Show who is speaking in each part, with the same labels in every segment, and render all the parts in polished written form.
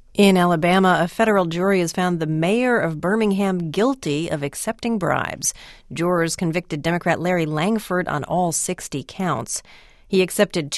Speaker 1: In Alabama, a federal jury has found the mayor of Birmingham guilty of accepting bribes. Jurors convicted Democrat Larry Langford on all 60 counts. He accepted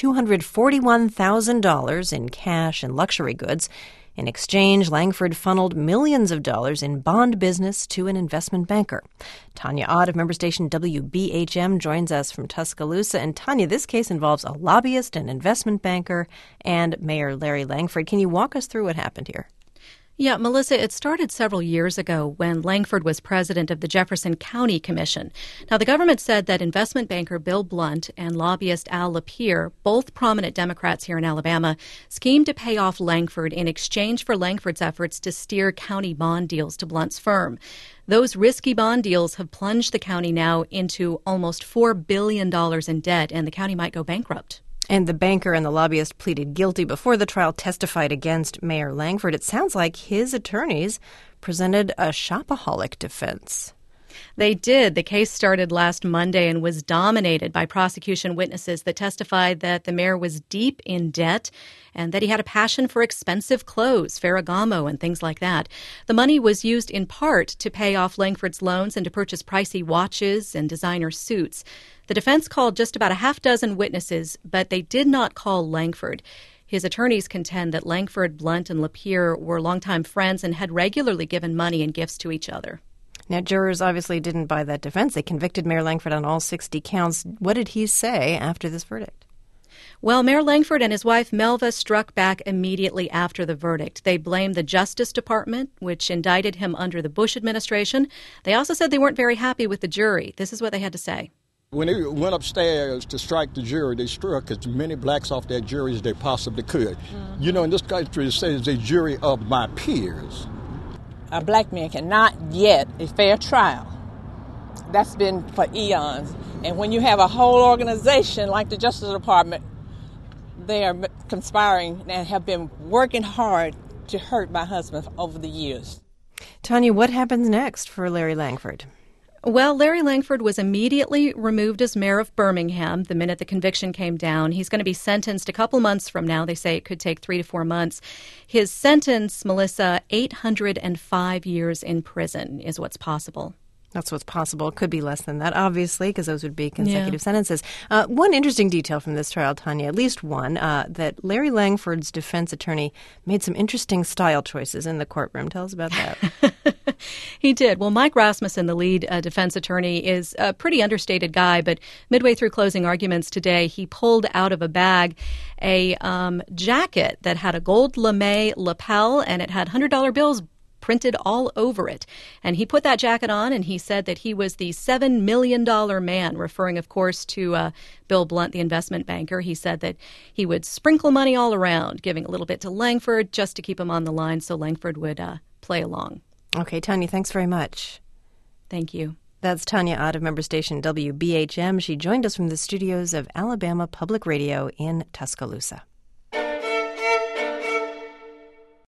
Speaker 1: $241,000 in cash and luxury goods. In exchange, Langford funneled millions of dollars in bond business to an investment banker. Tanya Ott of member station WBHM joins us from Tuscaloosa. And Tanya, this case involves a lobbyist, an investment banker, and Mayor Larry Langford. Can you walk us through what happened here?
Speaker 2: Yeah, Melissa, it started several years ago when Langford was president of the Jefferson County Commission. Now, the government said that investment banker Bill Blunt and lobbyist Al Lapierre, both prominent Democrats here in Alabama, schemed to pay off Langford in exchange for Langford's efforts to steer county bond deals to Blunt's firm. Those risky bond deals have plunged the county now into almost $4 billion in debt, and the county might go bankrupt.
Speaker 1: And the banker and the lobbyist pleaded guilty before the trial, testified against Mayor Langford. It sounds like his attorneys presented a shopaholic defense.
Speaker 2: They did. The case started last Monday and was dominated by prosecution witnesses that testified that the mayor was deep in debt and that he had a passion for expensive clothes, Ferragamo, and things like that. The money was used in part to pay off Langford's loans and to purchase pricey watches and designer suits. The defense called just about a half dozen witnesses, but they did not call Langford. His attorneys contend that Langford, Blunt, and Lapierre were longtime friends and had regularly given money and gifts to each other.
Speaker 1: Now, jurors obviously didn't buy that defense. They convicted Mayor Langford on all 60 counts. What did he say after this verdict?
Speaker 2: Well, Mayor Langford and his wife Melva struck back immediately after the verdict. They blamed the Justice Department, which indicted him under the Bush administration. They also said they weren't very happy with the jury. This is what they had to say.
Speaker 3: When they went upstairs to strike the jury, they struck as many blacks off that jury as they possibly could. Mm-hmm. You know, in this country, it says a jury of my peers.
Speaker 4: A black man cannot get a fair trial. That's been for eons. And when you have a whole organization like the Justice Department, they are conspiring and have been working hard to hurt my husband over the years.
Speaker 1: Tanya, what happens next for Larry Langford?
Speaker 2: Well, Larry Langford was immediately removed as mayor of Birmingham the minute the conviction came down. He's going to be sentenced a couple months from now. They say it could take 3 to 4 months. His sentence, Melissa, 805 years in prison is what's possible.
Speaker 1: That's what's possible. It could be less than that, obviously, because those would be consecutive sentences. One interesting detail from this trial, Tanya, at least one, that Larry Langford's defense attorney made some interesting style choices in the courtroom. Tell us about that.
Speaker 2: He did. Well, Mike Rasmussen, the lead defense attorney, is a pretty understated guy, but midway through closing arguments today, he pulled out of a bag a jacket that had a gold lame lapel, and it had $100 bills printed all over it. And he put that jacket on, and he said that he was the $7 million man, referring, of course, to Bill Blunt, the investment banker. He said that he would sprinkle money all around, giving a little bit to Langford just to keep him on the line so Langford would play along.
Speaker 1: Okay, Tanya, thanks very much.
Speaker 2: Thank you.
Speaker 1: That's Tanya Ott of member station WBHM. She joined us from the studios of Alabama Public Radio in Tuscaloosa.